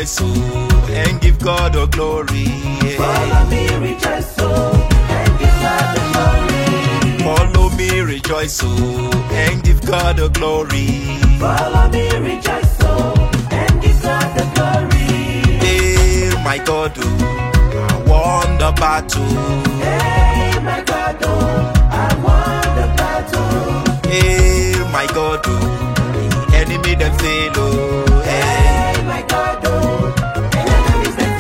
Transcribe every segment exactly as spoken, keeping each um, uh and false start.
rejoice, oh, and give God the glory. Follow me, rejoice, oh, and give God the glory. Follow me, rejoice, oh, and give God the glory. Follow me, rejoice, oh, and give God the glory. Hey, my God, oh, I won the battle. Hey, my God, oh, I won the battle. Hey, my God, oh, the enemy them fail, oh. Hey, Hey, my God, oh, the enemies they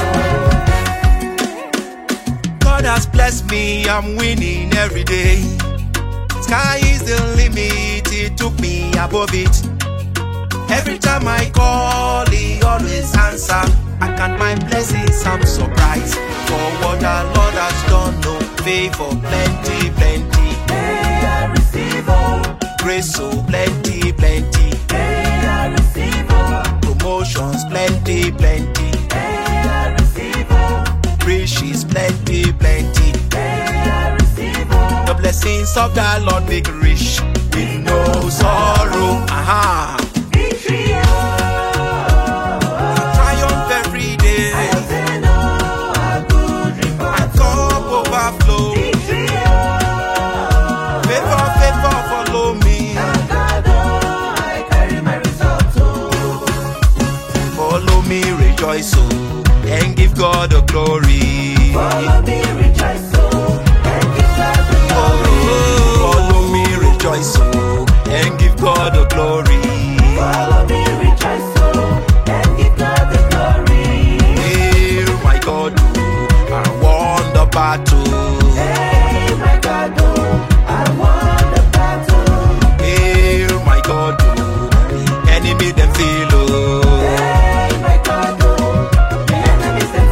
fail, oh. God has blessed me, I'm winning every day. Sky is the limit, He took me above it. Every time I call, He always answer. I count my blessings, I'm surprised for what our Lord has done. No favor, plenty, plenty. Hey, I receive, oh. Grace so plenty, plenty. Hey, I receive, oh. Promotions plenty, plenty. Hey, I receive, oh. Riches plenty, plenty. Hey, I receive, oh. The blessings of the Lord make rich with no sorrow. Aha. Victory, oh. Triumph every day. I say no, a good report. My cup overflow. Victory, oh. Favor, favor, follow me. Thank God, oh, I carry my result, oh. Follow me, rejoice, oh, and give God the glory. Follow me, rejoice, oh, and give God the glory. Oh, follow me, rejoice, oh, and give God the glory. Follow me, rejoice, oh, and give God the glory. Hey, my God, oh, I won the battle. Hey, my God, oh, I won the battle. Hey, my God, oh, the enemy them feel, oh. Hey, my God, oh, the enemies they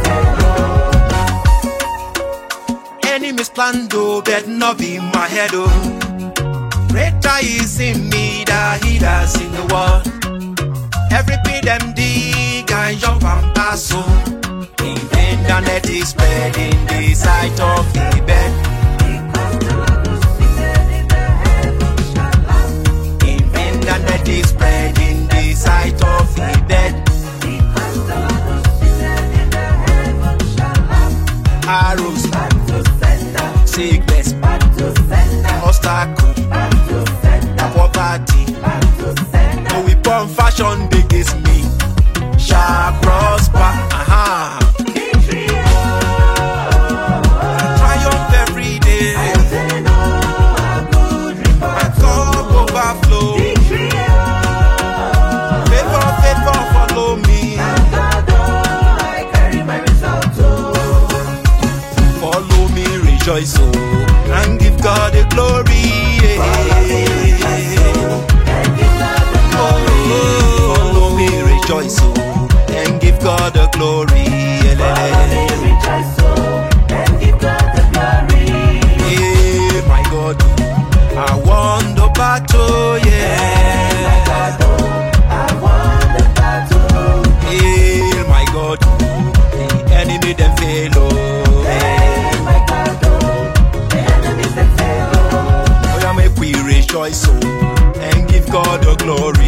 fail, oh. Enemies plan, though, but not be my head, oh. Greater is in me than he that's in the world. Every bit them dig and jump and pass, oh. In vain the net is spread in the sight of the bed. Because the Lord was seated in the heaven shall laugh. In vain the net is spread in the sight of the bed. Because the Lord was seated in the heaven shall laugh. Arrows, Back to sender, sickness, back to sender, obstacle, back to sender, poverty. back to sender. No weapon fashion against me shall prosper. Aha. Victory, oh. Triumph every day. I say no, a good My report. cup overflow. Victory, oh. Favor, favor, follow me. Thank God, oh, I carry my result, oh. Follow me, rejoice, oh, and give God the glory. Follow me, rejoice, oh, and give God the glory. Oh, follow me, rejoice, oh, and give God the glory. Follow me, rejoice, oh, and give God the glory. Hey, my God, I won the battle, My yeah. God, oh, I won the battle. Hey, my God, the enemy them fail, oh. Hey, my God, oh, the enemies they fail, oh. Oh, yeah, make we rejoice, oh, and give God the glory.